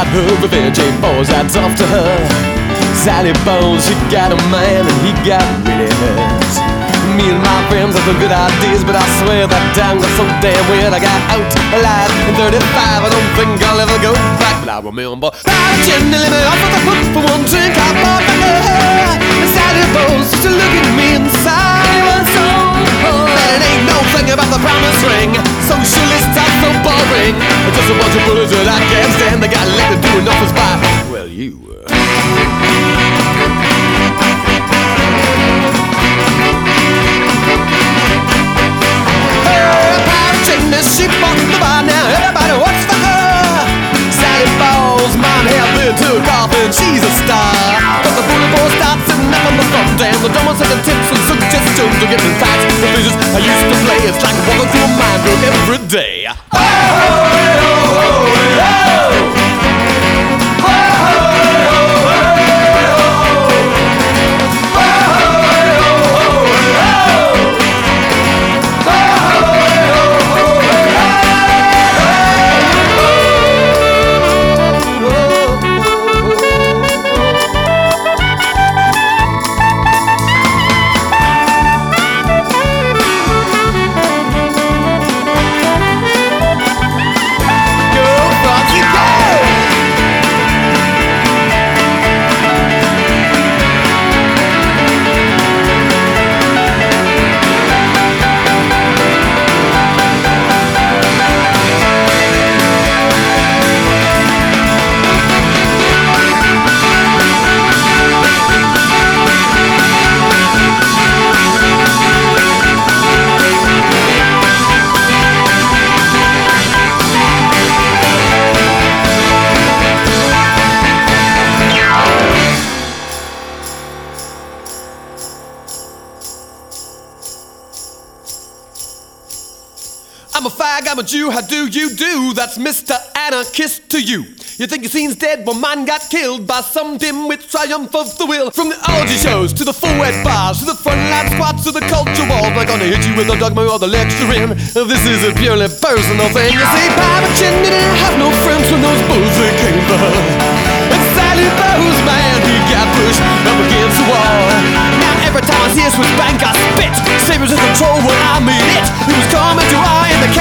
her revenge ain't boys, that's off to her. Sally Bones, she got a man and he got really hurt. Me and my friends have some good ideas, but I swear that town got so damn weird. I got out alive in 35, I don't think I'll ever go back. But I remember I gin and lemon off of the hook for one drink I bought for her. And Sally Bones used to look at me inside my soul. And it ain't no thing about the promised ring. Socialists are so boring. Just a bunch of bullets that I can't stand. They got elected to an office by, well, you. She bought the bar, now everybody works for her. Sally Ball's mom hair took off and she's a star. But the bully boy starts sitting up on the front and the drummer second tips and suggestions to get in touch. The visions I used to play, it's like walking through a mind book every day. Oh, oh, oh, oh, oh. I'm a fag, I'm a Jew, how do you do? That's Mr. Anarchist to you. You think your scene's dead, well mine got killed by some dimwit triumph of the will. From the orgy shows, to the full-wet bars, to the frontline squats, to the culture walls. They're gonna hit you with a dogma or the lecturing. This is a purely personal thing. You see, Papa Chin didn't have no friends when those bulls they came for her. And Sally Bowes, man, he got pushed up against the wall. Now every time I see a Swiss bank, I spit. Sabres in control when I mean it. He was coming to eye in the